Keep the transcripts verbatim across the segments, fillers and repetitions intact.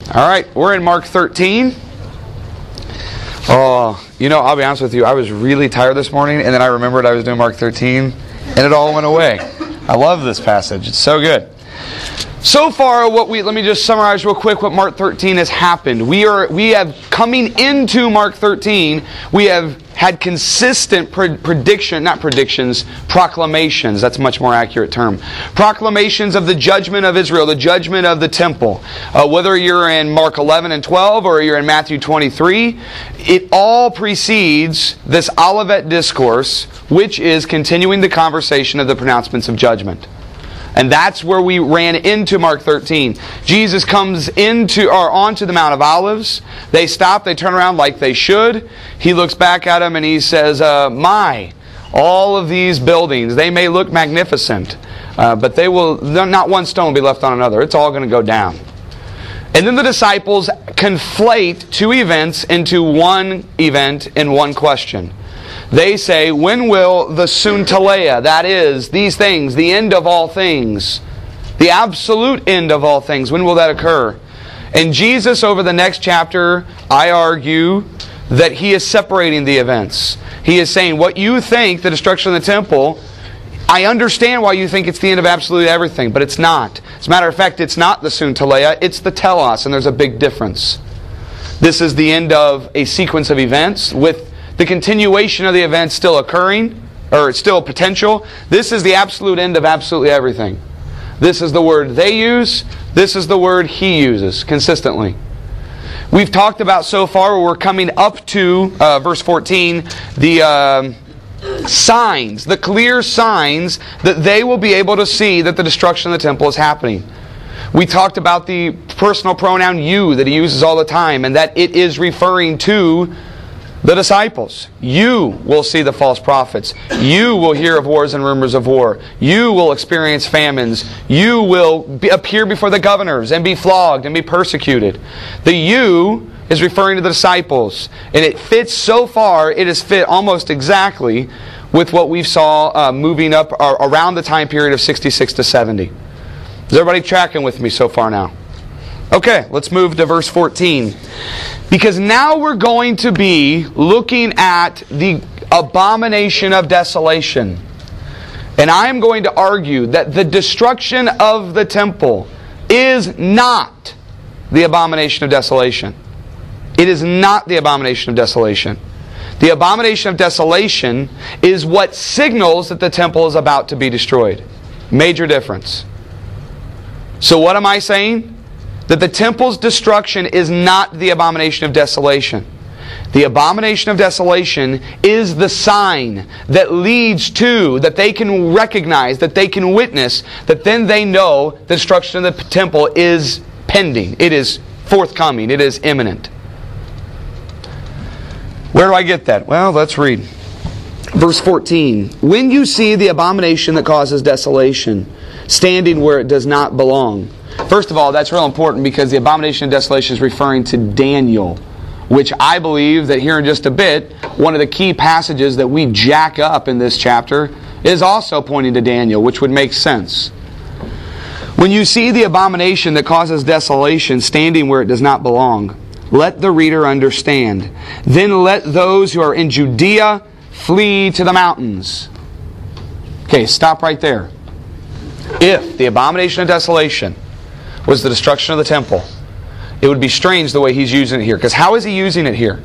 All right, we're in Mark thirteen. Oh, you know, I'll be honest with you, I was really tired this morning, and then I remembered I was doing Mark thirteen, and it all went away. I love this passage. It's so good. So far, what we let me just summarize real quick what Mark thirteen has happened. We are we have coming into Mark thirteen, we have had consistent pre- prediction, not predictions, proclamations. That's a much more accurate term. Proclamations of the judgment of Israel, the judgment of the temple. Uh, whether you're in Mark eleven and twelve or you're in Matthew twenty-three, it all precedes this Olivet discourse, which is continuing the conversation of the pronouncements of judgment. And that's where we ran into Mark thirteen. Jesus comes into or onto the Mount of Olives. They stop, they turn around like they should. He looks back at them and he says, uh, my, all of these buildings, they may look magnificent, uh, but they will not one stone will be left on another. It's all going to go down. And then the disciples conflate two events into one event in one question. They say, when will the Suntaleia, that is, these things, the end of all things, the absolute end of all things, when will that occur? And Jesus, over the next chapter, I argue that He is separating the events. He is saying, what you think, the destruction of the temple, I understand why you think it's the end of absolutely everything, but it's not. As a matter of fact, it's not the Suntaleia, it's the telos, and there's a big difference. This is the end of a sequence of events with the continuation of the event still occurring, or still potential. This is the absolute end of absolutely everything. This is the word they use. This is the word He uses consistently. We've talked about so far, we're coming up to uh, verse fourteen, the uh, signs, the clear signs that they will be able to see that the destruction of the temple is happening. We talked about the personal pronoun you that He uses all the time, and that it is referring to the disciples. You will see the false prophets. You will hear of wars and rumors of war. You will experience famines. You will be, appear before the governors and be flogged and be persecuted. The you is referring to the disciples. And it fits so far, it is fit almost exactly with what we saw uh, moving up uh, around the time period of sixty-six to seventy. Is everybody tracking with me so far now? Okay, let's move to verse fourteen. Because now we're going to be looking at the abomination of desolation. And I am going to argue that the destruction of the temple is not the abomination of desolation. It is not the abomination of desolation. The abomination of desolation is what signals that the temple is about to be destroyed. Major difference. So what am I saying? That the temple's destruction is not the abomination of desolation. The abomination of desolation is the sign that leads to, that they can recognize, that they can witness, that then they know the destruction of the temple is pending. It is forthcoming. It is imminent. Where do I get that? Well, let's read. Verse fourteen. When you see the abomination that causes desolation, standing where it does not belong. First of all, that's real important because the abomination of desolation is referring to Daniel, which I believe that here in just a bit, one of the key passages that we jack up in this chapter is also pointing to Daniel, which would make sense. When you see the abomination that causes desolation standing where it does not belong, let the reader understand. Then let those who are in Judea flee to the mountains. Okay, stop right there. If the abomination of desolation was the destruction of the temple, it would be strange the way he's using it here. Because how is he using it here?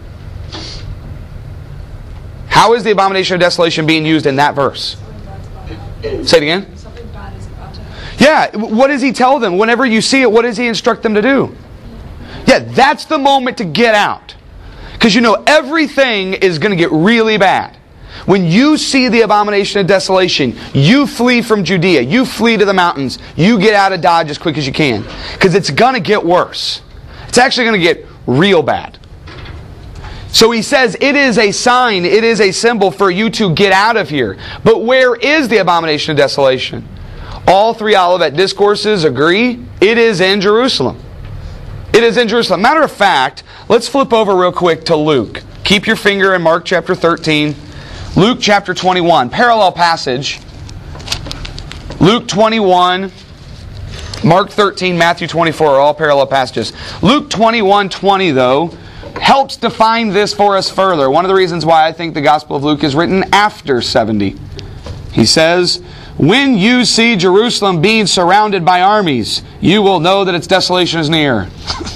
How is the abomination of desolation being used in that verse? Say it again. Something bad is about to happen. Yeah, what does he tell them? Whenever you see it, what does he instruct them to do? Yeah, that's the moment to get out. Because you know, everything is going to get really bad. When you see the abomination of desolation, you flee from Judea. You flee to the mountains. You get out of Dodge as quick as you can. Because it's going to get worse. It's actually going to get real bad. So he says it is a sign, it is a symbol for you to get out of here. But where is the abomination of desolation? All three Olivet discourses agree it is in Jerusalem. It is in Jerusalem. Matter of fact, let's flip over real quick to Luke. Keep your finger in Mark chapter thirteen. Luke chapter twenty-one, parallel passage. Luke twenty-one, Mark thirteen, Matthew twenty-four are all parallel passages. Luke twenty-one twenty, though, helps define this for us further. One of the reasons why I think the Gospel of Luke is written after seventy. He says, when you see Jerusalem being surrounded by armies, you will know that its desolation is near.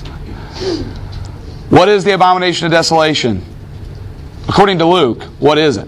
What is the abomination of desolation? According to Luke, what is it?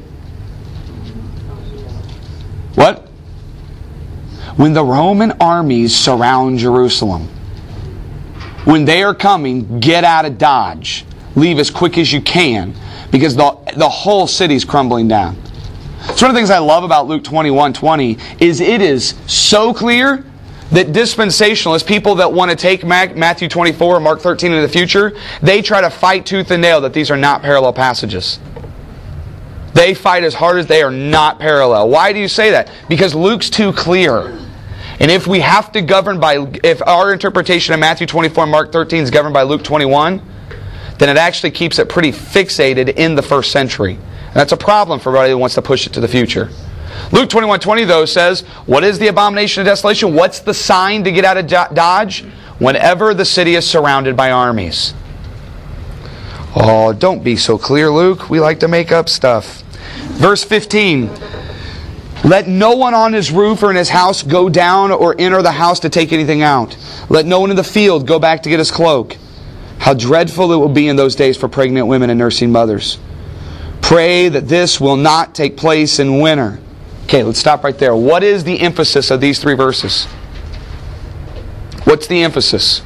What? When the Roman armies surround Jerusalem. When they are coming, get out of Dodge. Leave as quick as you can, because the, the whole city's crumbling down. So one of the things I love about Luke twenty-one twenty is it is so clear that dispensationalists, people that want to take Matthew twenty-four and Mark thirteen into the future, they try to fight tooth and nail that these are not parallel passages. They fight as hard as they are not parallel. Why do you say that? Because Luke's too clear. And if we have to govern by, if our interpretation of Matthew twenty-four and Mark thirteen is governed by Luke twenty-one, then it actually keeps it pretty fixated in the first century. And that's a problem for everybody who wants to push it to the future. Luke twenty-one twenty, though, says, what is the abomination of desolation? What's the sign to get out of Dodge? Whenever the city is surrounded by armies. Oh, don't be so clear, Luke. We like to make up stuff. Verse fifteen. Let no one on his roof or in his house go down or enter the house to take anything out. Let no one in the field go back to get his cloak. How dreadful it will be in those days for pregnant women and nursing mothers. Pray that this will not take place in winter. Okay, let's stop right there. What is the emphasis of these three verses? What's the emphasis?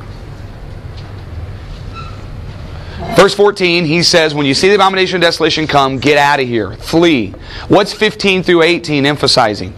Verse fourteen, he says, when you see the abomination of desolation come, get out of here. Flee. What's fifteen through eighteen emphasizing?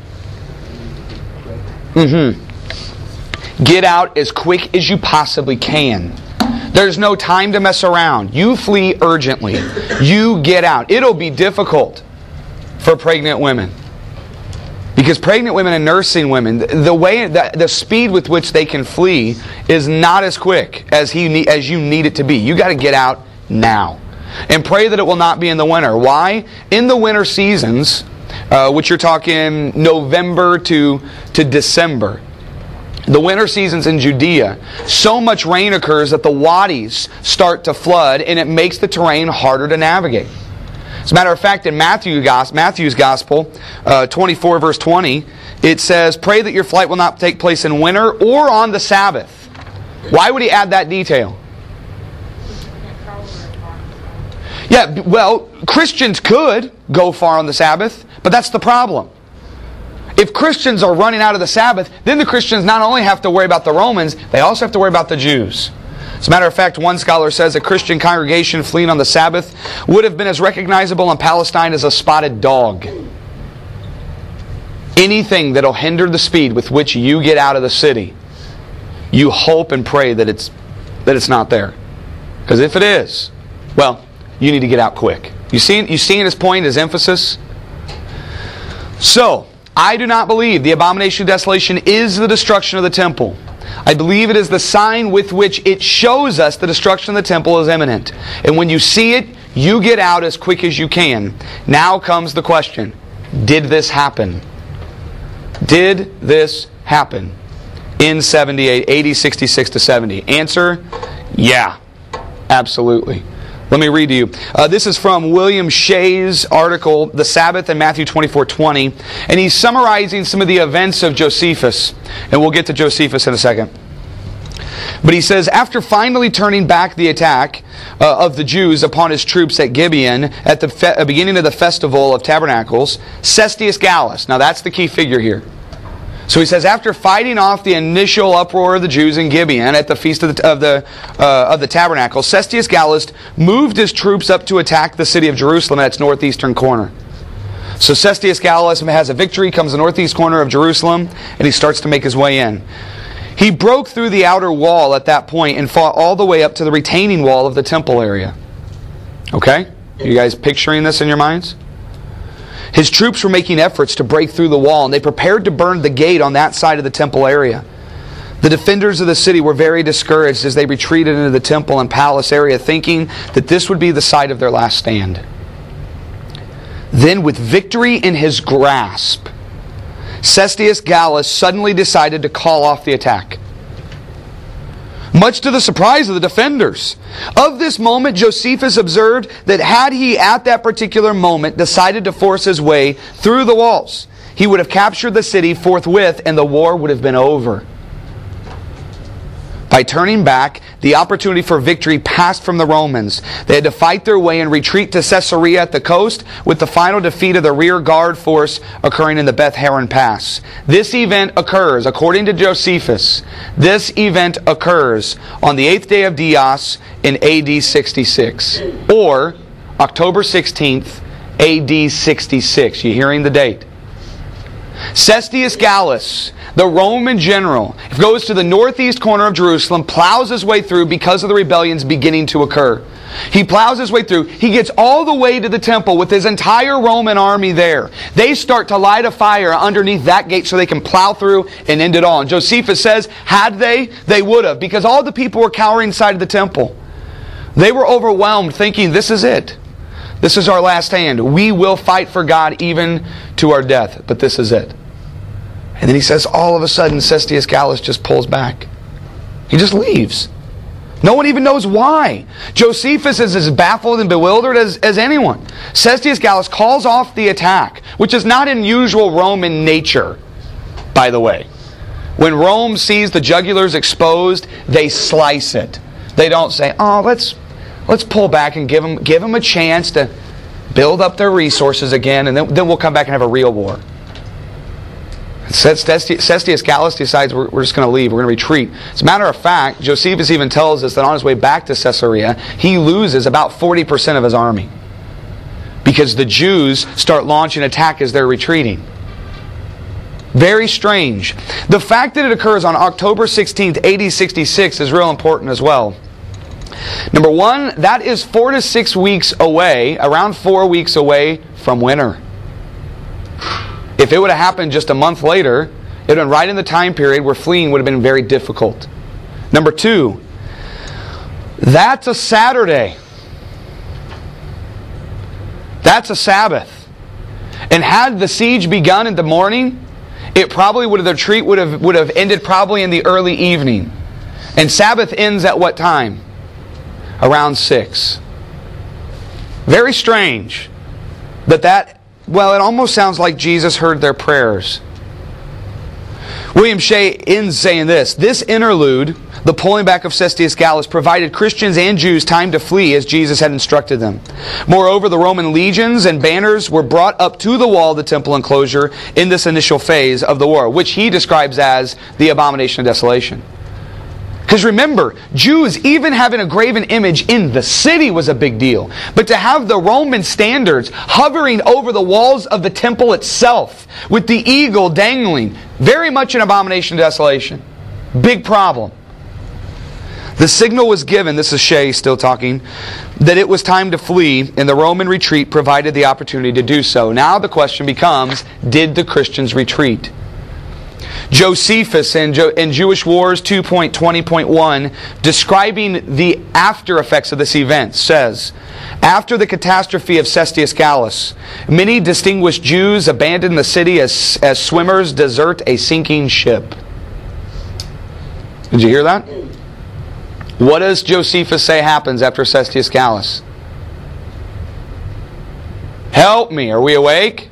Mm-hmm. Get out as quick as you possibly can. There's no time to mess around. You flee urgently. You get out. It'll be difficult for pregnant women. Because pregnant women and nursing women, the way, the, the speed with which they can flee is not as quick as he need, as you need it to be. You got to get out now, and pray that it will not be in the winter. Why? In the winter seasons, uh, which you're talking November to to December, the winter seasons in Judea, so much rain occurs that the wadis start to flood, and it makes the terrain harder to navigate. As a matter of fact, in Matthew, Matthew's Gospel, uh, twenty-four verse twenty, it says, pray that your flight will not take place in winter or on the Sabbath. Why would he add that detail? Yeah, well, Christians could go far on the Sabbath, but that's the problem. If Christians are running out of the Sabbath, then the Christians not only have to worry about the Romans, they also have to worry about the Jews. As a matter of fact, one scholar says a Christian congregation fleeing on the Sabbath would have been as recognizable in Palestine as a spotted dog. Anything that will hinder the speed with which you get out of the city, you hope and pray that it's that it's not there. Because if it is, well, you need to get out quick. You see, you seeing his point, his emphasis? So, I do not believe the abomination of desolation is the destruction of the temple. I believe it is the sign with which it shows us the destruction of the temple is imminent. And when you see it, you get out as quick as you can. Now comes the question, did this happen? Did this happen in seventy-eight, A D sixty-six to seventy? Answer, yeah, absolutely. Let me read to you. Uh, this is from William Shea's article, The Sabbath in Matthew twenty-four twenty. And he's summarizing some of the events of Josephus. And we'll get to Josephus in a second. But he says, after finally turning back the attack uh, of the Jews upon his troops at Gibeon at the fe- beginning of the Festival of Tabernacles, Cestius Gallus, now that's the key figure here. So he says, after fighting off the initial uproar of the Jews in Gibeon at the Feast of the, of the, uh, of the Tabernacle, Cestius Gallus moved his troops up to attack the city of Jerusalem at its northeastern corner. So Cestius Gallus has a victory, comes to the northeast corner of Jerusalem, and he starts to make his way in. He broke through the outer wall at that point and fought all the way up to the retaining wall of the temple area. Okay? You guys picturing this in your minds? His troops were making efforts to break through the wall, and they prepared to burn the gate on that side of the temple area. The defenders of the city were very discouraged as they retreated into the temple and palace area, thinking that this would be the site of their last stand. Then, with victory in his grasp, Cestius Gallus suddenly decided to call off the attack, much to the surprise of the defenders. Of this moment, Josephus observed that had he at that particular moment decided to force his way through the walls, he would have captured the city forthwith and the war would have been over. By turning back, the opportunity for victory passed from the Romans. They had to fight their way and retreat to Caesarea at the coast, with the final defeat of the rear guard force occurring in the Beth Horon Pass. This event occurs, according to Josephus, this event occurs on the eighth day of Dias in A D sixty-six, or October sixteenth, A D sixty-six. You hearing the date? Cestius Gallus, the Roman general, goes to the northeast corner of Jerusalem, plows his way through because of the rebellions beginning to occur. He plows his way through. He gets all the way to the temple with his entire Roman army there. They start to light a fire underneath that gate so they can plow through and end it all. And Josephus says, had they, they would have, because all the people were cowering inside of the temple. They were overwhelmed, thinking, this is it. This is our last stand. We will fight for God even to our death, but this is it. And then he says, all of a sudden, Cestius Gallus just pulls back. He just leaves. No one even knows why. Josephus is as baffled and bewildered as, as anyone. Cestius Gallus calls off the attack, which is not in usual Roman nature, by the way. When Rome sees the jugulars exposed, they slice it. They don't say, oh, let's... Let's pull back and give them, give them a chance to build up their resources again, and then, then we'll come back and have a real war. Cestius Gallus decides we're, we're just going to leave, we're going to retreat. As a matter of fact, Josephus even tells us that on his way back to Caesarea, he loses about forty percent of his army, because the Jews start launching an attack as they're retreating. Very strange. The fact that it occurs on October sixteenth, A D sixty-six is real important as well. Number one, that is four to six weeks away, around four weeks away from winter. If it would have happened just a month later, it would have been right in the time period where fleeing would have been very difficult. Number two, that's a Saturday. That's a Sabbath. And had the siege begun in the morning, it probably would have, the retreat would have, would have ended probably in the early evening. And Sabbath ends at what time? Around six. Very strange that that, well, it almost sounds like Jesus heard their prayers. William Shea ends saying this: this interlude, the pulling back of Cestius Gallus, provided Christians and Jews time to flee as Jesus had instructed them. Moreover, the Roman legions and banners were brought up to the wall of the temple enclosure in this initial phase of the war, which he describes as the abomination of desolation. Because remember, Jews even having a graven image in the city was a big deal. But to have the Roman standards hovering over the walls of the temple itself, with the eagle dangling, very much an abomination of desolation. Big problem. The signal was given, this is Shea still talking, that it was time to flee, and the Roman retreat provided the opportunity to do so. Now the question becomes, did the Christians retreat? Josephus in, jo- in Jewish Wars two point twenty point one, describing the after effects of this event, says, after the catastrophe of Cestius Gallus, many distinguished Jews abandoned the city as, as swimmers desert a sinking ship. Did you hear that? What does Josephus say happens after Cestius Gallus? Help me, are we awake?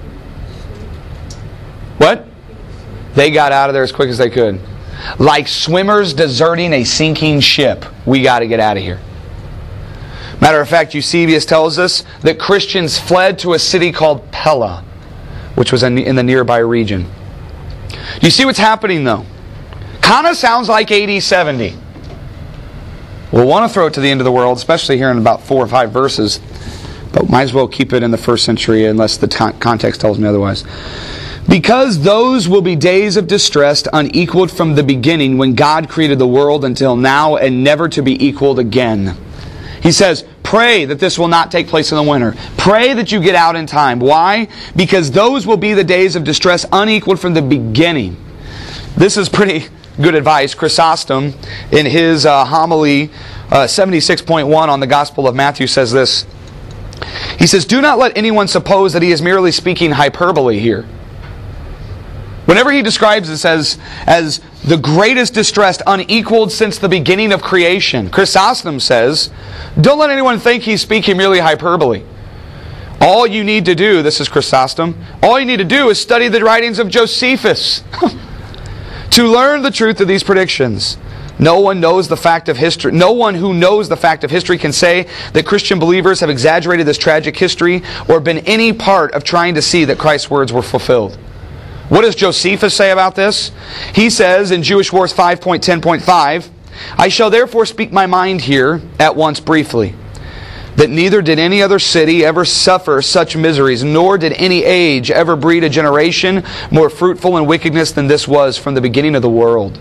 What? They got out of there as quick as they could. Like swimmers deserting a sinking ship. We got to get out of here. Matter of fact, Eusebius tells us that Christians fled to a city called Pella, which was in the nearby region. Do you see what's happening though? Kind of sounds like A D seventy. We'll want to throw it to the end of the world, especially here in about four or five verses. But might as well keep it in the first century unless the t- context tells me otherwise. Because those will be days of distress unequaled from the beginning when God created the world until now, and never to be equaled again. He says, pray that this will not take place in the winter. Pray that you get out in time. Why? Because those will be the days of distress unequaled from the beginning. This is pretty good advice. Chrysostom, in his uh, homily uh, seventy-six point one on the Gospel of Matthew, says this. He says, do not let anyone suppose that he is merely speaking hyperbole here. Whenever he describes this as, as the greatest distress unequaled since the beginning of creation, Chrysostom says, don't let anyone think he's speaking merely hyperbole. All you need to do, this is Chrysostom, all you need to do is study the writings of Josephus to learn the truth of these predictions. No one knows the fact of history. No one who knows the fact of history can say that Christian believers have exaggerated this tragic history or been any part of trying to see that Christ's words were fulfilled. What does Josephus say about this? He says in Jewish Wars five point ten point five, I shall therefore speak my mind here at once briefly, that neither did any other city ever suffer such miseries, nor did any age ever breed a generation more fruitful in wickedness than this was from the beginning of the world.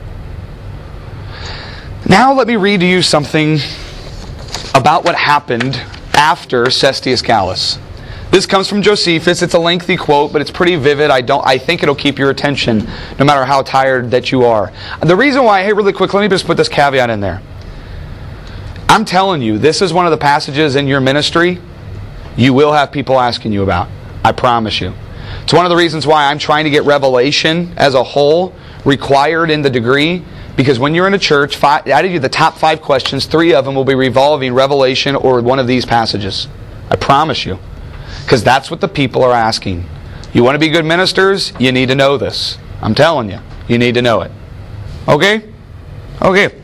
Now let me read to you something about what happened after Cestius Gallus. This comes from Josephus. It's a lengthy quote, but it's pretty vivid. I don't. I think it'll keep your attention no matter how tired that you are. The reason why, hey, really quick, let me just put this caveat in there. I'm telling you, this is one of the passages in your ministry you will have people asking you about. I promise you. It's one of the reasons why I'm trying to get Revelation as a whole required in the degree, because when you're in a church, five, out of the top five questions, three of them will be revolving Revelation or one of these passages. I promise you. Because that's what the people are asking. You want to be good ministers? You need to know this. I'm telling you. You need to know it. Okay? Okay.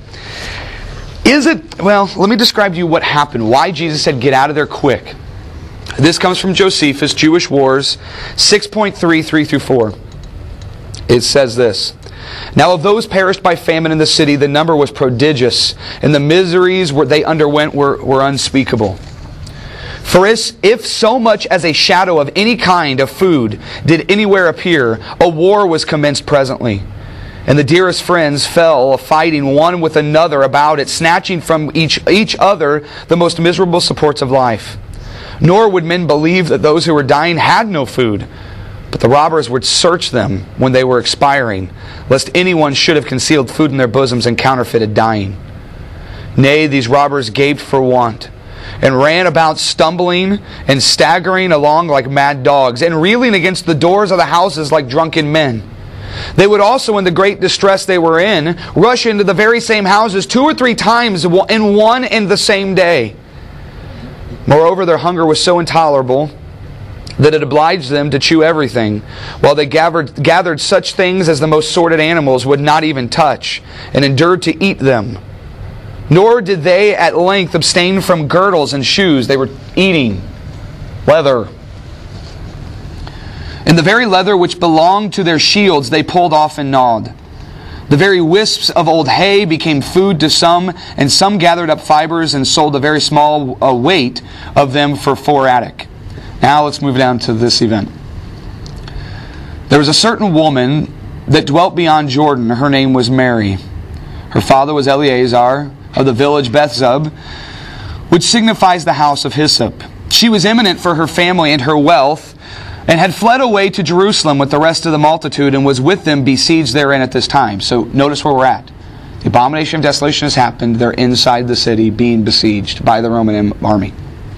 Is it... Well, let me describe to you what happened. Why Jesus said, get out of there quick. This comes from Josephus, Jewish Wars, six point three, three through four. It says this. Now of those perished by famine in the city, the number was prodigious, and the miseries they underwent were, were unspeakable. For if so much as a shadow of any kind of food did anywhere appear, a war was commenced presently. And the dearest friends fell fighting one with another about it, snatching from each, each other the most miserable supports of life. Nor would men believe that those who were dying had no food, but the robbers would search them when they were expiring, lest anyone should have concealed food in their bosoms and counterfeited dying. Nay, these robbers gaped for want, and ran about stumbling and staggering along like mad dogs, and reeling against the doors of the houses like drunken men. They would also, in the great distress they were in, rush into the very same houses two or three times in one and the same day. Moreover, their hunger was so intolerable that it obliged them to chew everything, while they gathered, gathered such things as the most sordid animals would not even touch, and endured to eat them. Nor did they at length abstain from girdles and shoes. They were eating leather. And the very leather which belonged to their shields they pulled off and gnawed. The very wisps of old hay became food to some, and some gathered up fibers and sold a very small uh, weight of them for four attic. Now let's move down to this event. There was a certain woman that dwelt beyond Jordan. Her name was Mary. Her father was Eleazar of the village Bethzub, which signifies the house of hyssop. She was eminent for her family and her wealth, and had fled away to Jerusalem with the rest of the multitude, and was with them besieged therein at this time. So notice where we're at. The abomination of desolation has happened. They're inside the city being besieged by the Roman army.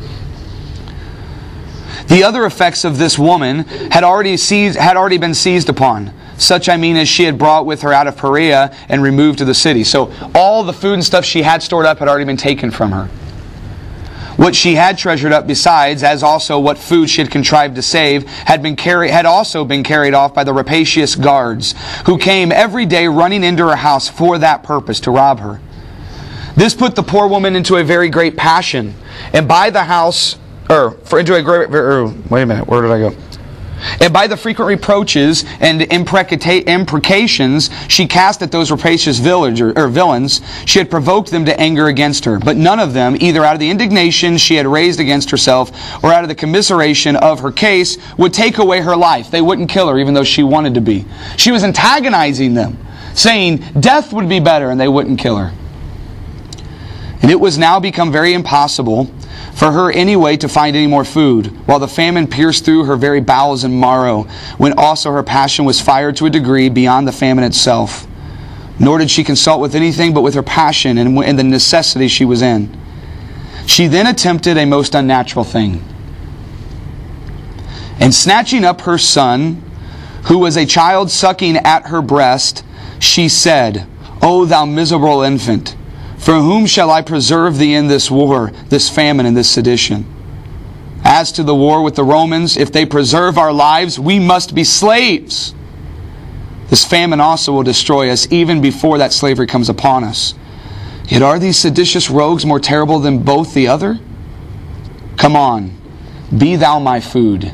The other effects of this woman had already seized, had already been seized upon. Such, I mean, as she had brought with her out of Perea and removed to the city. So all the food and stuff she had stored up had already been taken from her. What she had treasured up besides, as also what food she had contrived to save, had been carried, had also been carried off by the rapacious guards, who came every day running into her house for that purpose, to rob her. This put the poor woman into a very great passion, and by the house, or for into a great, or, wait a minute, where did I go? And by the frequent reproaches and imprecations she cast at those rapacious villager, or villains, she had provoked them to anger against her. But none of them, either out of the indignation she had raised against herself, or out of the commiseration of her case, would take away her life. They wouldn't kill her, even though she wanted to be. She was antagonizing them, saying death would be better, and they wouldn't kill her. And it was now become very impossible for her anyway to find any more food, while the famine pierced through her very bowels and marrow, when also her passion was fired to a degree beyond the famine itself. Nor did she consult with anything but with her passion and, and the necessity she was in. She then attempted a most unnatural thing. And snatching up her son, who was a child sucking at her breast, she said, O thou miserable infant, for whom shall I preserve thee in this war, this famine, and this sedition? As to the war with the Romans, if they preserve our lives, we must be slaves. This famine also will destroy us even before that slavery comes upon us. Yet are these seditious rogues more terrible than both the other? Come on, be thou my food,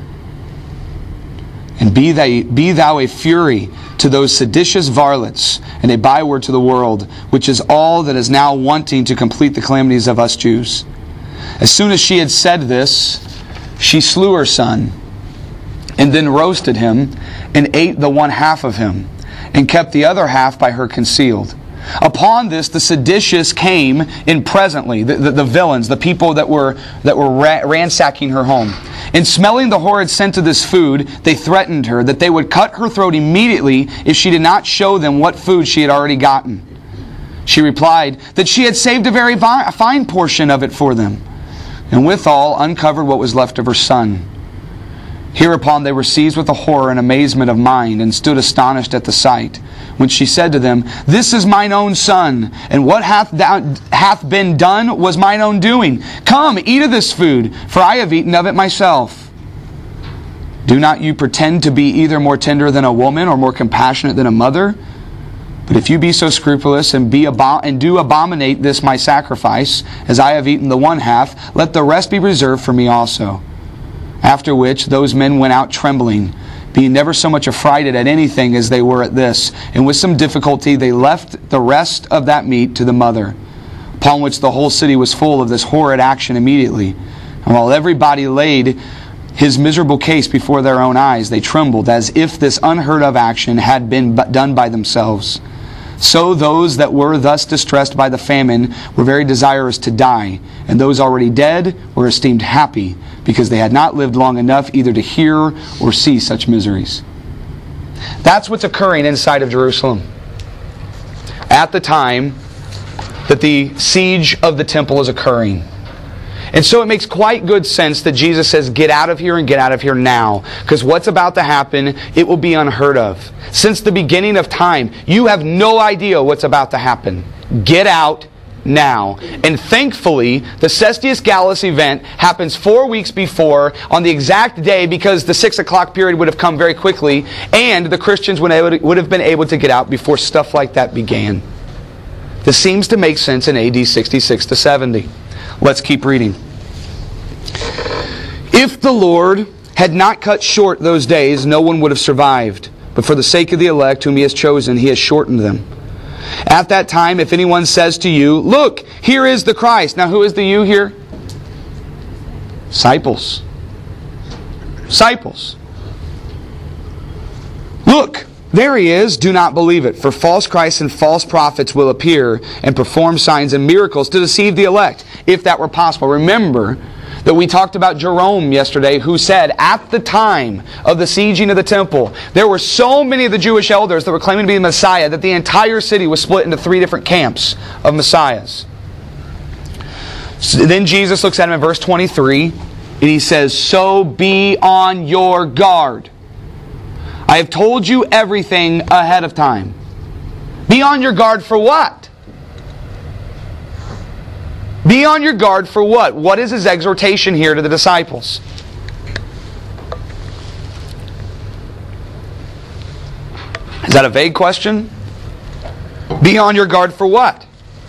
and be thou, be thou a fury to those seditious varlets, and a byword to the world, which is all that is now wanting to complete the calamities of us Jews. As soon as she had said this, she slew her son, and then roasted him, and ate the one half of him, and kept the other half by her concealed. Upon this, the seditious came in presently, the, the, the villains, the people that were that were ra- ransacking her home. And smelling the horrid scent of this food, they threatened her that they would cut her throat immediately if she did not show them what food she had already gotten. She replied that she had saved a very vi- fine portion of it for them, and withal uncovered what was left of her son. Hereupon they were seized with a horror and amazement of mind, and stood astonished at the sight. When she said to them, This is mine own son, and what hath, thou, hath been done was mine own doing. Come, eat of this food, for I have eaten of it myself. Do not you pretend to be either more tender than a woman, or more compassionate than a mother? But if you be so scrupulous, and be abo- and do abominate this my sacrifice, as I have eaten the one half, let the rest be reserved for me also. After which those men went out trembling, being never so much affrighted at anything as they were at this. And with some difficulty they left the rest of that meat to the mother. Upon which the whole city was full of this horrid action immediately. And while everybody laid his miserable case before their own eyes, they trembled, as if this unheard of action had been done by themselves. So those that were thus distressed by the famine were very desirous to die, and those already dead were esteemed happy, because they had not lived long enough either to hear or see such miseries. That's what's occurring inside of Jerusalem at the time that the siege of the temple is occurring. And so it makes quite good sense that Jesus says, get out of here and get out of here now. Because what's about to happen, it will be unheard of. Since the beginning of time, you have no idea what's about to happen. Get out now. And thankfully, the Cestius Gallus event happens four weeks before on the exact day, because the six o'clock period would have come very quickly, and the Christians would have been able to get out before stuff like that began. This seems to make sense in A D sixty-six to seventy. Let's keep reading. If the Lord had not cut short those days, no one would have survived. But for the sake of the elect whom He has chosen, He has shortened them. At that time, if anyone says to you, Look, here is the Christ. Now, who is the you here? Disciples. Disciples. Look, there He is. Do not believe it. For false Christs and false prophets will appear and perform signs and miracles to deceive the elect, if that were possible. Remember that we talked about Jerome yesterday, who said at the time of the sieging of the temple, there were so many of the Jewish elders that were claiming to be the Messiah that the entire city was split into three different camps of Messiahs. So then Jesus looks at him in verse twenty-three, and He says, So be on your guard. I have told you everything ahead of time. Be on your guard for what? Be on your guard for what? What is His exhortation here to the disciples? Is that a vague question? Be on your guard for what?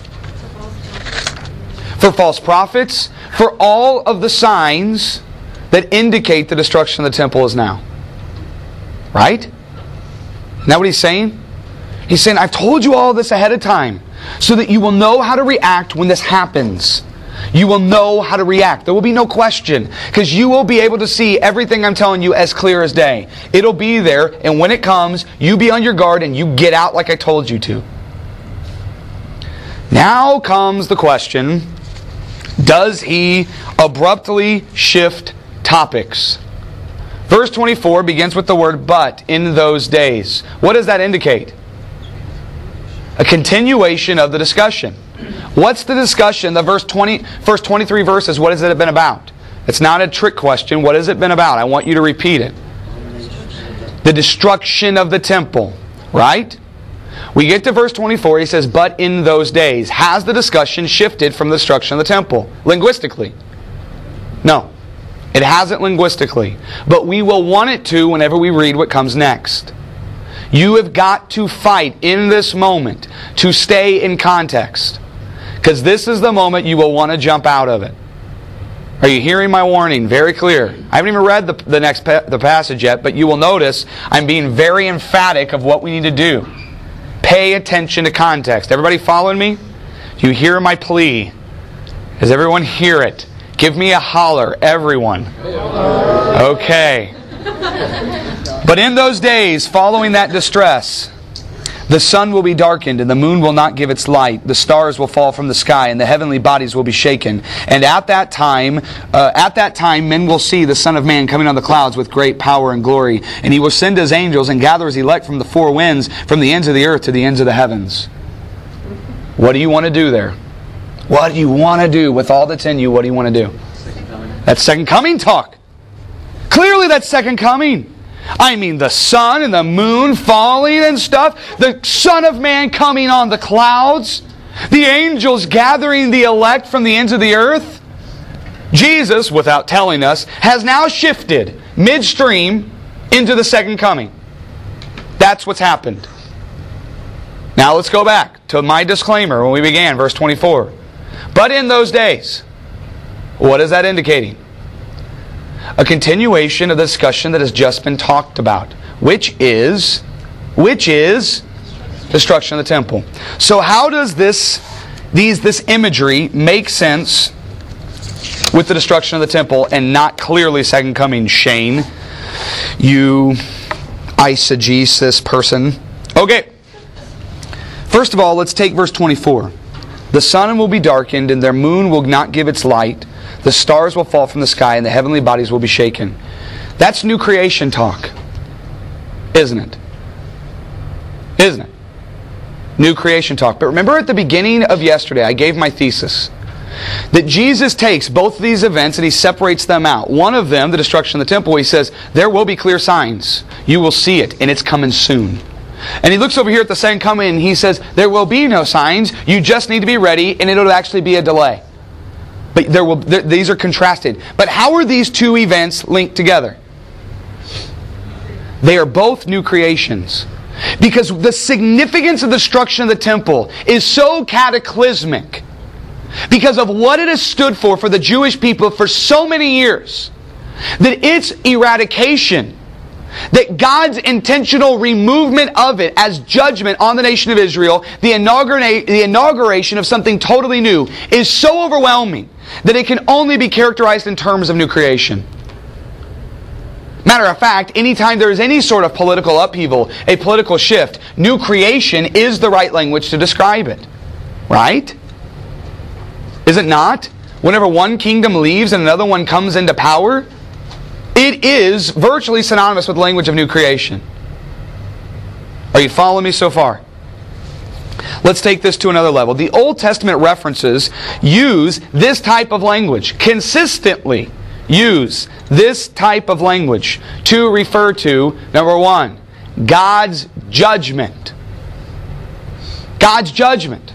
For false prophets. For all of the signs that indicate the destruction of the temple is now. Right? Isn't that what He's saying? He's saying, I've told you all this ahead of time, so that you will know how to react when this happens. You will know how to react. There will be no question, because you will be able to see everything I'm telling you as clear as day. It'll be there, and when it comes, you be on your guard and you get out like I told you to. Now comes the question, does He abruptly shift topics? Verse twenty-four begins with the word but in those days. What does that indicate? A continuation of the discussion. What's the discussion? The verse twenty, first twenty-three verses, what has it been about? It's not a trick question. What has it been about? I want you to repeat it. The destruction of the temple. Right? We get to verse twenty-four, he says, but in those days. Has the discussion shifted from the destruction of the temple? Linguistically? No. It hasn't linguistically. But we will want it to whenever we read what comes next. You have got to fight in this moment to stay in context. Because this is the moment you will want to jump out of it. Are you hearing my warning? Very clear. I haven't even read the, the next pa- the passage yet, but you will notice I'm being very emphatic of what we need to do. Pay attention to context. Everybody following me? Do you hear my plea? Does everyone hear it? Give me a holler, everyone. Okay. But in those days, following that distress, the sun will be darkened, and the moon will not give its light. The stars will fall from the sky, and the heavenly bodies will be shaken. And at that time, uh, at that time, men will see the Son of Man coming on the clouds with great power and glory. And He will send His angels and gather His elect from the four winds, from the ends of the earth to the ends of the heavens. What do you want to do there? What do you want to do with all that's in you? What do you want to do? That's second coming talk. Clearly, that's second coming. I mean, the sun and the moon falling and stuff. The Son of Man coming on the clouds. The angels gathering the elect from the ends of the earth. Jesus, without telling us, has now shifted midstream into the second coming. That's what's happened. Now let's go back to my disclaimer when we began, verse twenty-four. But in those days, what is that indicating? A continuation of the discussion that has just been talked about, which is, which is destruction of the temple. So how does this, these, this imagery make sense with the destruction of the temple and not clearly second coming? Shane, you eisegesis person. Okay. First of all, let's take verse twenty-four. The sun will be darkened, and their moon will not give its light. The stars will fall from the sky, and the heavenly bodies will be shaken. That's new creation talk. Isn't it? Isn't it? New creation talk. But remember at the beginning of yesterday, I gave my thesis. That Jesus takes both of these events and He separates them out. One of them, the destruction of the temple, He says, there will be clear signs. You will see it, and it's coming soon. And He looks over here at the second coming, and He says, there will be no signs. You just need to be ready, and it'll actually be a delay. But there will, there, these are contrasted. But how are these two events linked together? They are both new creations. Because the significance of the destruction of the temple is so cataclysmic. Because of what it has stood for for the Jewish people for so many years. That its eradication, that God's intentional removement of it as judgment on the nation of Israel, the, inaugura- the inauguration of something totally new, is so overwhelming that it can only be characterized in terms of new creation. Matter of fact, anytime there is any sort of political upheaval, a political shift, new creation is the right language to describe it. Right? Is it not? Whenever one kingdom leaves and another one comes into power, it is virtually synonymous with the language of new creation. Are you following me so far? Let's take this to another level. The Old Testament references use this type of language, consistently use this type of language to refer to, number one, God's judgment. God's judgment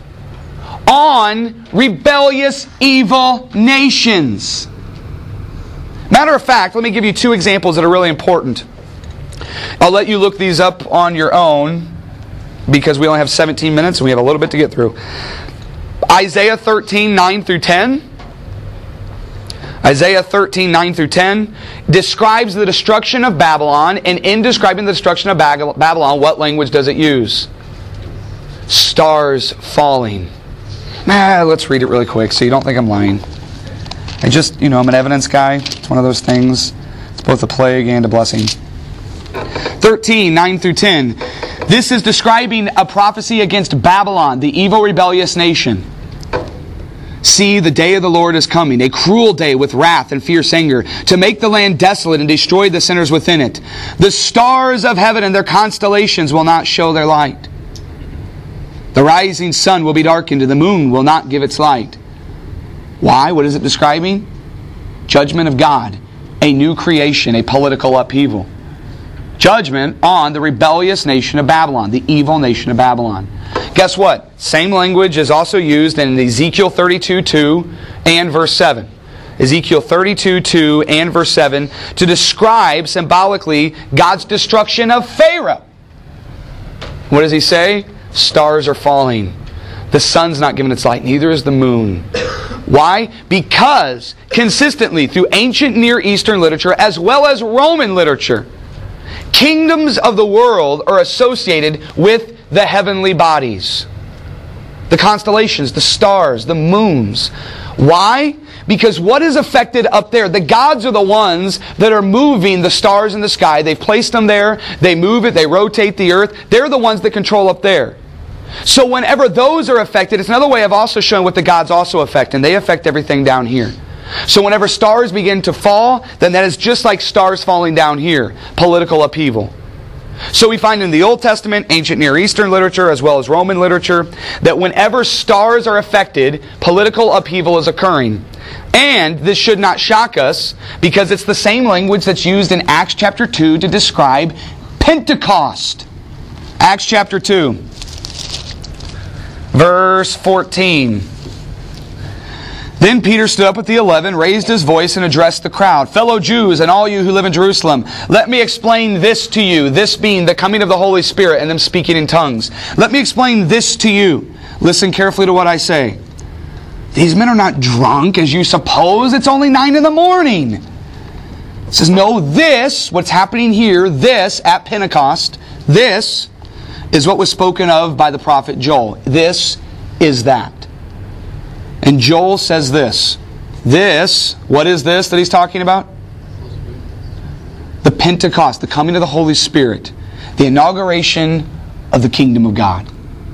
on rebellious, evil nations. Matter of fact, let me give you two examples that are really important. I'll let you look these up on your own because we only have seventeen minutes and we have a little bit to get through. Isaiah thirteen, nine through ten. Isaiah thirteen, nine through ten describes the destruction of Babylon, and in describing the destruction of Babylon, what language does it use? Stars falling. Ah, let's read it really quick so you don't think I'm lying. I just, you know, I'm an evidence guy. It's one of those things. It's both a plague and a blessing. thirteen, nine through ten. This is describing a prophecy against Babylon, the evil, rebellious nation. See, the day of the Lord is coming, a cruel day with wrath and fierce anger, to make the land desolate and destroy the sinners within it. The stars of heaven and their constellations will not show their light. The rising sun will be darkened, and the moon will not give its light. Why? What is it describing? Judgment of God, a new creation, a political upheaval. Judgment on the rebellious nation of Babylon, the evil nation of Babylon. Guess what? Same language is also used in Ezekiel thirty-two two and verse seven. Ezekiel thirty-two two and verse seven to describe symbolically God's destruction of Pharaoh. What does he say? Stars are falling. The sun's not giving its light, neither is the moon. Why? Because consistently through ancient Near Eastern literature as well as Roman literature, kingdoms of the world are associated with the heavenly bodies. The constellations, the stars, the moons. Why? Because what is affected up there? The gods are the ones that are moving the stars in the sky. They've placed them there. They move it. They rotate the earth. They're the ones that control up there. So whenever those are affected, it's another way of also showing what the gods also affect. And they affect everything down here. So whenever stars begin to fall, then that is just like stars falling down here. Political upheaval. So we find in the Old Testament, ancient Near Eastern literature, as well as Roman literature, that whenever stars are affected, political upheaval is occurring. And this should not shock us, because it's the same language that's used in Acts chapter two to describe Pentecost. Acts chapter two, verse fourteen. Then Peter stood up with the eleven, raised his voice, and addressed the crowd. Fellow Jews, and all you who live in Jerusalem, let me explain this to you, this being the coming of the Holy Spirit and them speaking in tongues. Let me explain this to you. Listen carefully to what I say. These men are not drunk, as you suppose. It's only nine in the morning. It says, no, this, what's happening here, this at Pentecost, this is what was spoken of by the prophet Joel. This is that. And Joel says this. This, what is this that he's talking about? The Pentecost, the coming of the Holy Spirit. The inauguration of the kingdom of God.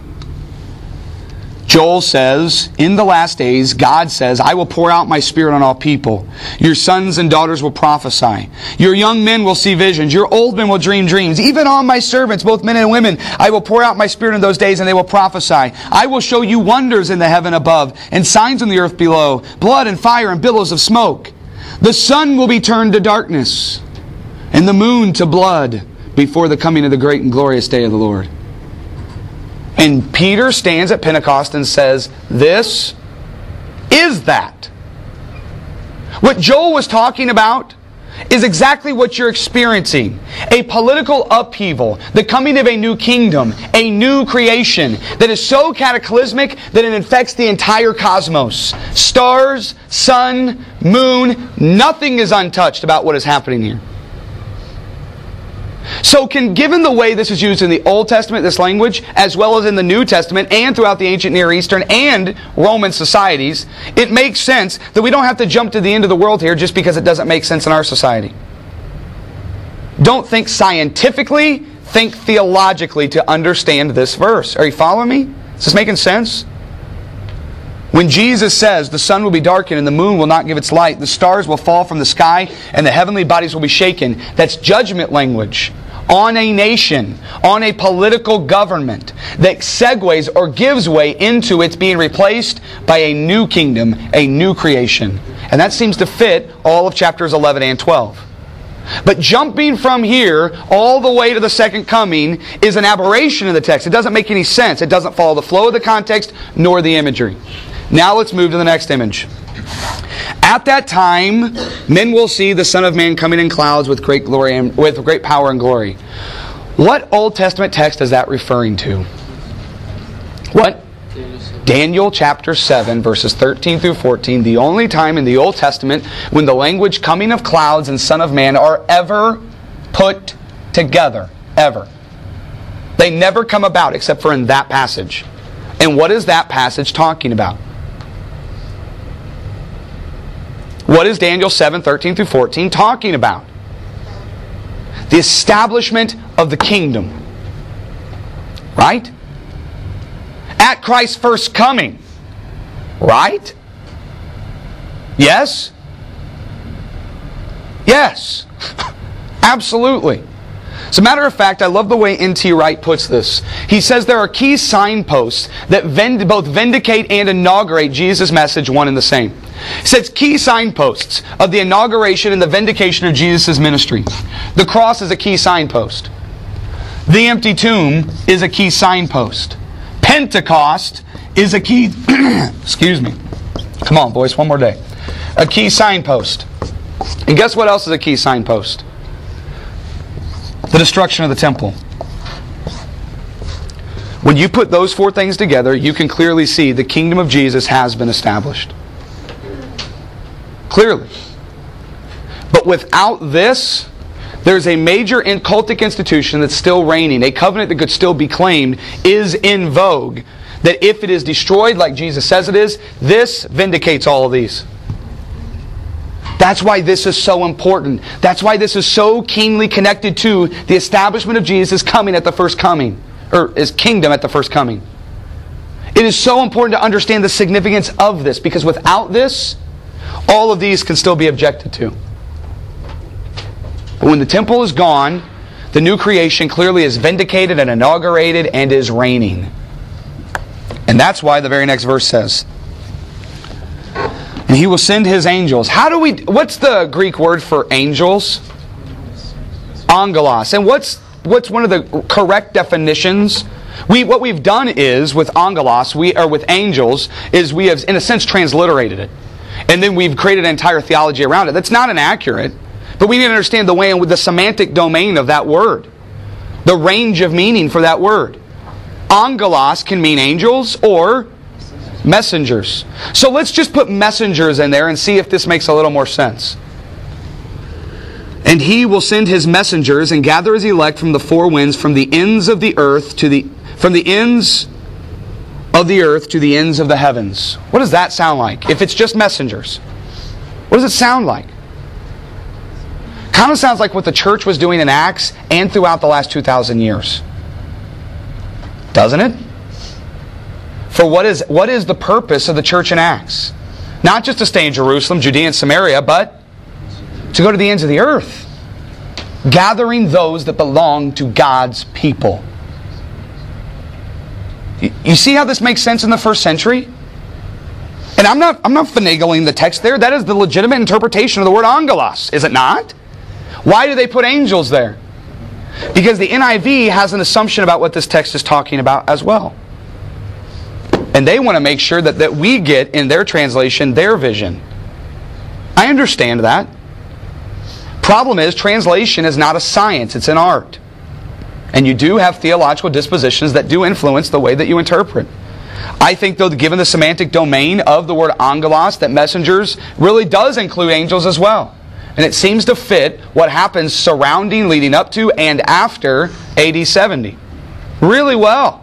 Joel says, in the last days, God says, I will pour out my Spirit on all people. Your sons and daughters will prophesy. Your young men will see visions. Your old men will dream dreams. Even on my servants, both men and women, I will pour out my Spirit in those days, and they will prophesy. I will show you wonders in the heaven above, and signs on the earth below, blood and fire and billows of smoke. The sun will be turned to darkness, and the moon to blood, before the coming of the great and glorious day of the Lord. And Peter stands at Pentecost and says, this is that. What Joel was talking about is exactly what you're experiencing. A political upheaval, the coming of a new kingdom, a new creation that is so cataclysmic that it infects the entire cosmos. Stars, sun, moon, nothing is untouched about what is happening here. So can, given the way this is used in the Old Testament, this language, as well as in the New Testament and throughout the ancient Near Eastern and Roman societies, it makes sense that we don't have to jump to the end of the world here just because it doesn't make sense in our society. Don't think scientifically, think theologically to understand this verse. Are you following me? Is this making sense? When Jesus says the sun will be darkened and the moon will not give its light, the stars will fall from the sky and the heavenly bodies will be shaken, that's judgment language on a nation, on a political government that segues or gives way into its being replaced by a new kingdom, a new creation. And that seems to fit all of chapters eleven and twelve. But jumping from here all the way to the second coming is an aberration in the text. It doesn't make any sense. It doesn't follow the flow of the context nor the imagery. Now let's move to the next image. At that time, men will see the Son of Man coming in clouds with great glory and with great power and glory. What Old Testament text is that referring to? What? Daniel chapter seven, verses thirteen through fourteen. The only time in the Old Testament when the language coming of clouds and Son of Man are ever put together. Ever. They never come about except for in that passage. And what is that passage talking about? What is Daniel seven, thirteen through fourteen talking about? The establishment of the kingdom. Right? At Christ's first coming. Right? Yes? Yes. Absolutely. As a matter of fact, I love the way N T Wright puts this. He says there are key signposts that vend- both vindicate and inaugurate Jesus' message, one and the same. He says key signposts of the inauguration and the vindication of Jesus' ministry. The cross is a key signpost. The empty tomb is a key signpost. Pentecost is a key... excuse me. Come on, boys, one more day. A key signpost. And guess what else is a key signpost? The destruction of the temple. When you put those four things together, you can clearly see the kingdom of Jesus has been established. Clearly. But without this, there's a major cultic institution that's still reigning, a covenant that could still be claimed, is in vogue, that if it is destroyed like Jesus says it is, this vindicates all of these. That's why this is so important. That's why this is so keenly connected to the establishment of Jesus coming at the first coming, or His kingdom at the first coming. It is so important to understand the significance of this, because without this, all of these can still be objected to. But when the temple is gone, the new creation clearly is vindicated and inaugurated and is reigning. And that's why the very next verse says, and He will send His angels. How do we, what's the Greek word for angels? Angelos. And what's what's one of the correct definitions? We what we've done is with angelos, we or with angels, is we have in a sense transliterated it. And then we've created an entire theology around it. That's not inaccurate. But we need to understand the way and the semantic domain of that word. The range of meaning for that word. Angelos can mean angels or messengers. So let's just put messengers in there and see if this makes a little more sense. And He will send His messengers and gather His elect from the four winds, from the ends of the earth to the from the ends of the earth to the ends of the heavens. What does that sound like? If it's just messengers, what does it sound like? Kind of sounds like what the church was doing in Acts and throughout the last two thousand years. Doesn't it? For what is what is the purpose of the church in Acts? Not just to stay in Jerusalem, Judea, and Samaria, but to go to the ends of the earth, gathering those that belong to God's people. You see how this makes sense in the first century? And I'm not I'm not finagling the text there. That is the legitimate interpretation of the word angelos, is it not? Why do they put angels there? Because the N I V has an assumption about what this text is talking about as well. And they want to make sure that, that we get, in their translation, their vision. I understand that. Problem is, translation is not a science, it's an art. And you do have theological dispositions that do influence the way that you interpret. I think, though, given the semantic domain of the word angelos, that messengers really does include angels as well. And it seems to fit what happens surrounding, leading up to, and after A D seventy. Really well.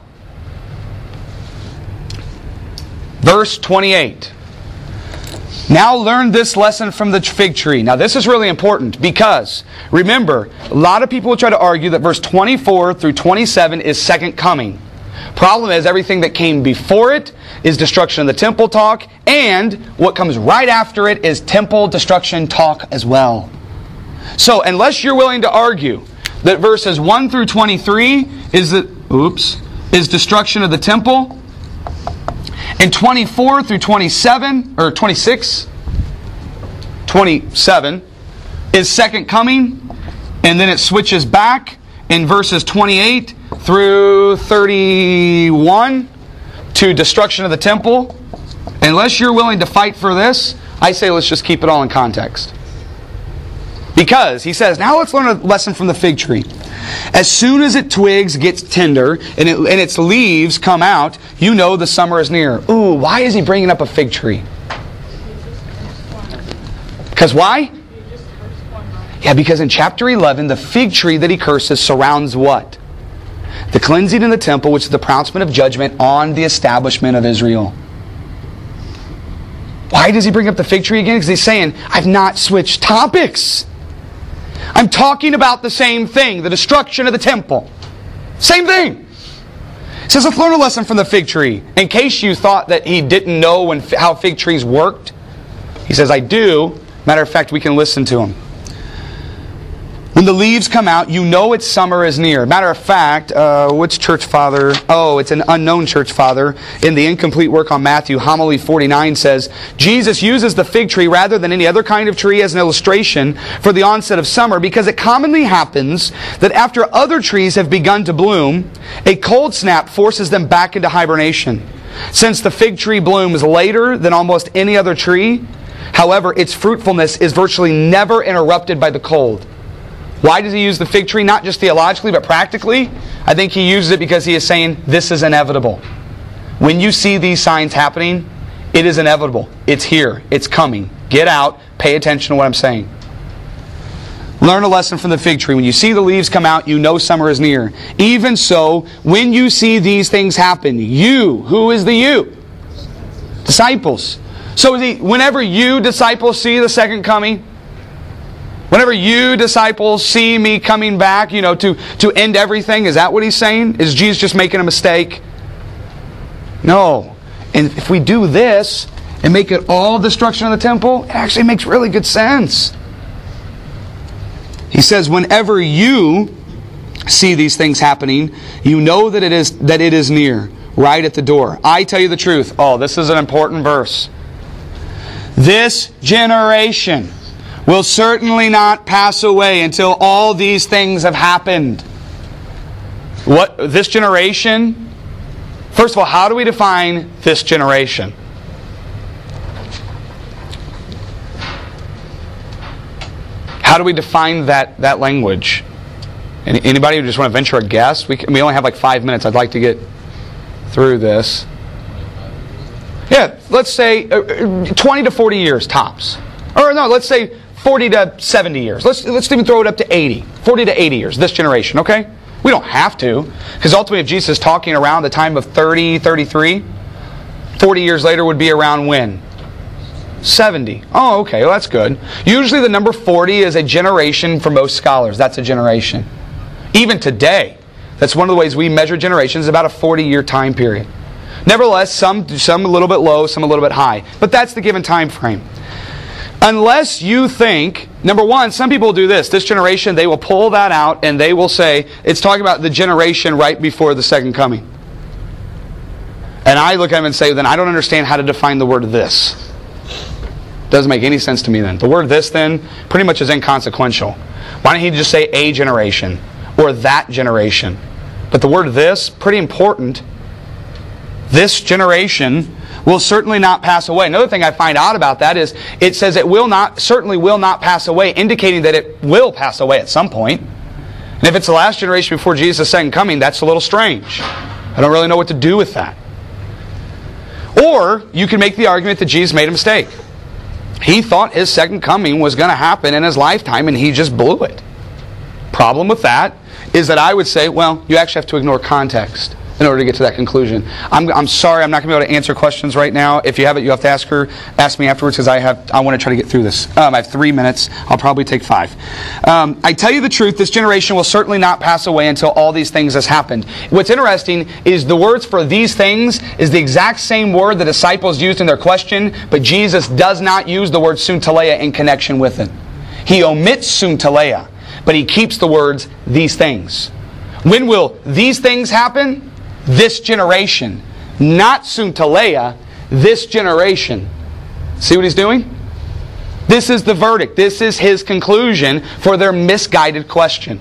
Verse twenty-eight. Now learn this lesson from the fig tree. Now this is really important because, remember, a lot of people will try to argue that verse twenty-four through twenty-seven is second coming. Problem is, everything that came before it is destruction of the temple talk, and what comes right after it is temple destruction talk as well. So, unless you're willing to argue that verses one through twenty-three is the oops is destruction of the temple, and twenty-four through twenty-seven or twenty-six, twenty-seven is second coming, and then it switches back in verses twenty-eight through thirty-one to destruction of the temple. Unless you're willing to fight for this, I say let's just keep it all in context. Because he says, now let's learn a lesson from the fig tree. As soon as its twigs gets tender and, it, and its leaves come out, you know the summer is near. Ooh, why is he bringing up a fig tree? Because why? Yeah, because in chapter eleven, the fig tree that he curses surrounds what? The cleansing in the temple, which is the pronouncement of judgment on the establishment of Israel. Why does he bring up the fig tree again? Because he's saying, I've not switched topics. I'm talking about the same thing, the destruction of the temple. Same thing. He says, let's learn a lesson from the fig tree. In case you thought that he didn't know when, how fig trees worked, he says, I do. Matter of fact, we can listen to him. When the leaves come out, you know its summer is near. Matter of fact, uh, which church father? Oh, it's an unknown church father. In the incomplete work on Matthew, homily forty-nine says, Jesus uses the fig tree rather than any other kind of tree as an illustration for the onset of summer, because it commonly happens that after other trees have begun to bloom, a cold snap forces them back into hibernation. Since the fig tree blooms later than almost any other tree, however, its fruitfulness is virtually never interrupted by the cold. Why does he use the fig tree? Not just theologically, but practically. I think he uses it because he is saying this is inevitable. When you see these signs happening, it is inevitable. It's here. It's coming. Get out. Pay attention to what I'm saying. Learn a lesson from the fig tree. When you see the leaves come out, you know summer is near. Even so, when you see these things happen, you, who is the you? Disciples. So is he, whenever you, disciples, see the second coming, whenever you, disciples, see me coming back, you know, to, to end everything, is that what he's saying? Is Jesus just making a mistake? No. And if we do this and make it all destruction of the temple, it actually makes really good sense. He says, whenever you see these things happening, you know that it is that it is near, right at the door. I tell you the truth. Oh, this is an important verse. This generation will certainly not pass away until all these things have happened. What, this generation? First of all, how do we define this generation? How do we define that, that language? Any, anybody who just want to venture a guess? We, can, we only have like five minutes. I'd like to get through this. Yeah, let's say twenty to forty years tops. Or no, let's say forty to seventy years. Let's, let's even throw it up to eighty. forty to eighty years, this generation, okay? We don't have to. Because ultimately if Jesus is talking around the time of thirty, thirty-three, forty years later would be around when? seventy. Oh, okay, well that's good. Usually the number forty is a generation for most scholars. That's a generation. Even today, that's one of the ways we measure generations, about a forty-year time period. Nevertheless, some, some a little bit low, some a little bit high. But that's the given time frame. Unless you think, number one, some people do this. This generation, they will pull that out and they will say, it's talking about the generation right before the second coming. And I look at them and say, then I don't understand how to define the word this. Doesn't make any sense to me then. The word this then pretty much is inconsequential. Why don't he just say a generation or that generation? But the word this, pretty important. This generation will certainly not pass away. Another thing I find odd about that is it says it will not, certainly will not pass away, indicating that it will pass away at some point. And if it's the last generation before Jesus' second coming, that's a little strange. I don't really know what to do with that. Or you can make the argument that Jesus made a mistake. He thought his second coming was going to happen in his lifetime and he just blew it. Problem with that is that I would say, well, you actually have to ignore context in order to get to that conclusion. I'm, I'm sorry, I'm not going to be able to answer questions right now. If you have it, you have to ask her, ask me afterwards, because I have, I want to try to get through this. Um, I have three minutes. I'll probably take five. Um, I tell you the truth, this generation will certainly not pass away until all these things has happened. What's interesting is the words for these things is the exact same word the disciples used in their question, but Jesus does not use the word suntaleia in connection with it. He omits suntaleia, but he keeps the words these things. When will these things happen? This generation. Not suntaleia, this generation. See what he's doing? This is the verdict. This is his conclusion for their misguided question.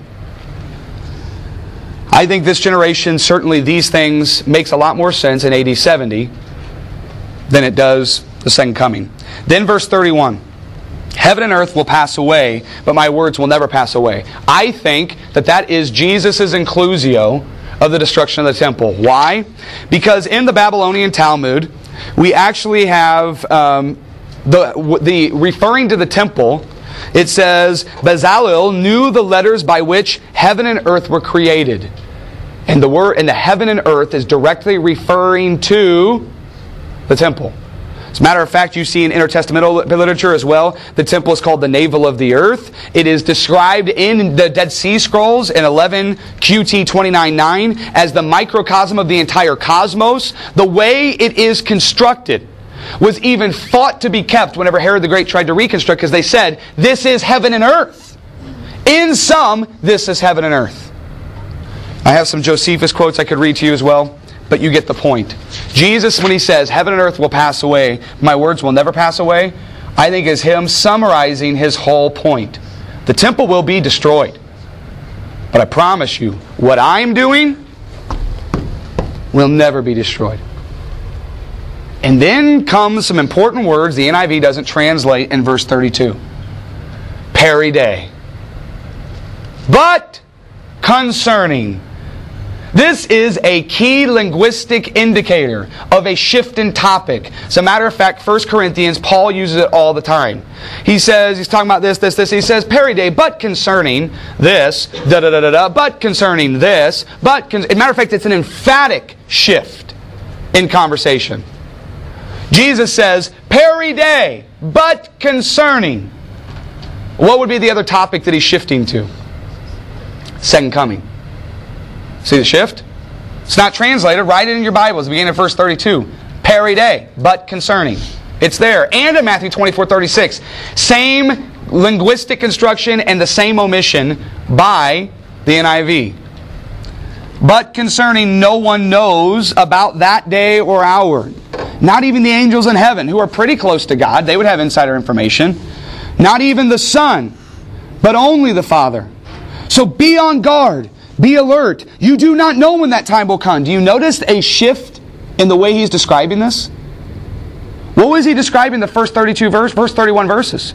I think this generation, certainly these things, makes a lot more sense in A D seventy than it does the second coming. Then verse thirty-one. Heaven and earth will pass away, but my words will never pass away. I think that that is Jesus' inclusio of the destruction of the temple. Why? Because in the Babylonian Talmud, we actually have um, the, the referring to the temple, it says, Bezalel knew the letters by which heaven and earth were created. And the word and the heaven and earth is directly referring to the temple. As a matter of fact, you see in intertestamental literature as well, the temple is called the navel of the earth. It is described in the Dead Sea Scrolls in eleven Q T twenty-nine nine as the microcosm of the entire cosmos. The way it is constructed was even thought to be kept whenever Herod the Great tried to reconstruct, because they said, this is heaven and earth. In sum, this is heaven and earth. I have some Josephus quotes I could read to you as well, but you get the point. Jesus, when He says, heaven and earth will pass away, my words will never pass away, I think is Him summarizing His whole point. The temple will be destroyed. But I promise you, what I'm doing will never be destroyed. And then comes some important words the N I V doesn't translate in verse thirty-two. Peri-day. But concerning. This is a key linguistic indicator of a shift in topic. As a matter of fact, First Corinthians, Paul uses it all the time. He says, he's talking about this, this, this. He says, peri-day, but concerning this, da da da da da, but concerning this, but, con- as a matter of fact, it's an emphatic shift in conversation. Jesus says, peri-day, but concerning. What would be the other topic that he's shifting to? Second coming. See the shift? It's not translated. Write it in your Bibles, beginning of verse thirty-two. Peri-day, but concerning. It's there. And in Matthew twenty-four thirty-six. Same linguistic construction and the same omission by the N I V. But concerning, no one knows about that day or hour. Not even the angels in heaven, who are pretty close to God. They would have insider information. Not even the Son, but only the Father. So be on guard. Be alert. You do not know when that time will come. Do you notice a shift in the way he's describing this? What was he describing the first thirty-two verse, verse thirty-one verses?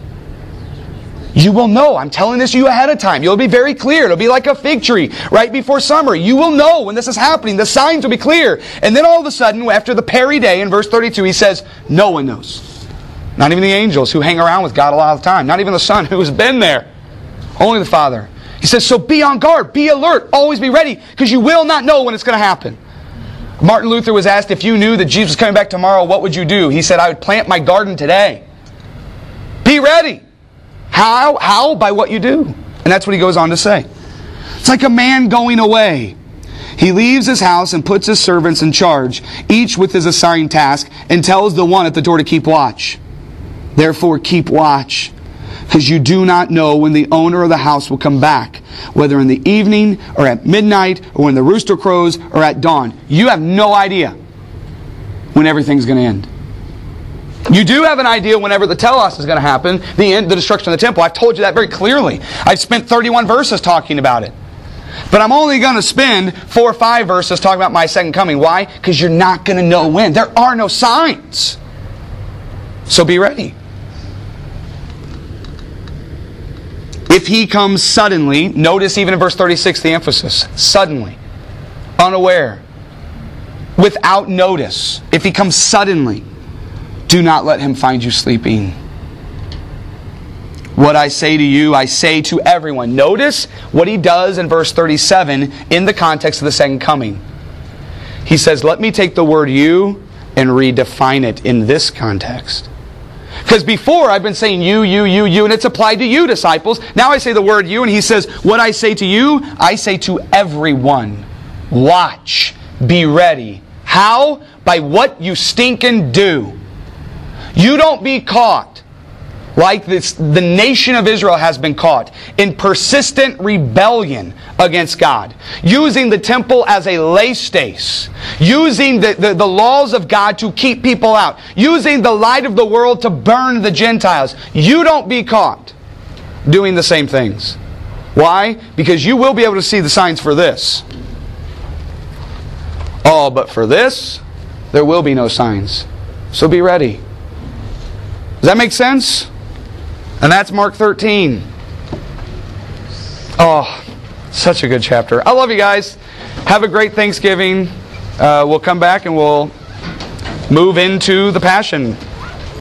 You will know. I'm telling this to you ahead of time. You'll be very clear. It'll be like a fig tree right before summer. You will know when this is happening. The signs will be clear. And then all of a sudden, after the peri-day in verse thirty-two, he says, no one knows. Not even the angels who hang around with God a lot of the time. Not even the Son who has been there. Only the Father. He says, so be on guard, be alert, always be ready, because you will not know when it's going to happen. Martin Luther was asked, if you knew that Jesus was coming back tomorrow, what would you do? He said, I would plant my garden today. Be ready. How? How? By what you do. And that's what he goes on to say. It's like a man going away. He leaves his house and puts his servants in charge, each with his assigned task, and tells the one at the door to keep watch. Therefore, keep watch. Because you do not know when the owner of the house will come back, whether in the evening or at midnight or when the rooster crows or at dawn. You have no idea when everything's going to end. You do have an idea whenever the telos is going to happen, the end, the destruction of the temple. I've told you that very clearly. I've spent thirty-one verses talking about it. But I'm only going to spend four or five verses talking about my second coming. Why? Because you're not going to know when. There are no signs. So be ready. If He comes suddenly, notice even in verse thirty-six the emphasis. Suddenly. Unaware. Without notice. If He comes suddenly, do not let Him find you sleeping. What I say to you, I say to everyone. Notice what He does in verse thirty-seven in the context of the second coming. He says, let me take the word you and redefine it in this context. Because before I've been saying you, you, you, you, and it's applied to you, disciples. Now I say the word you, and he says, what I say to you, I say to everyone. Watch. Be ready. How? By what you stinking do. You don't be caught like this, the nation of Israel has been caught in persistent rebellion against God, using the temple as a lay stace, using the, the, the laws of God to keep people out, using the light of the world to burn the Gentiles. You don't be caught doing the same things. Why? Because you will be able to see the signs for this. Oh, but for this, there will be no signs. So be ready. Does that make sense? And that's Mark thirteen. Oh, such a good chapter. I love you guys. Have a great Thanksgiving. Uh, we'll come back and we'll move into the Passion.